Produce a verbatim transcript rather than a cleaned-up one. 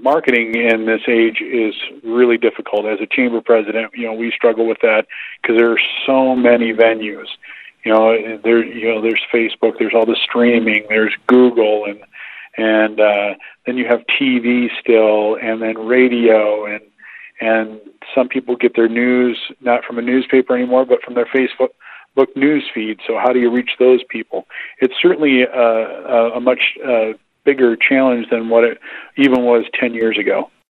marketing in this age is really difficult. As a chamber president, you know, we struggle with that because there are so many venues. You know, there, you know, there's Facebook, there's all the streaming, there's Google, and and uh, then you have T V still, and then radio, and and some people get their news not from a newspaper anymore, but from their Facebook book news feed. So how do you reach those people? It's certainly a, a, a much uh, bigger challenge than what it even was ten years ago.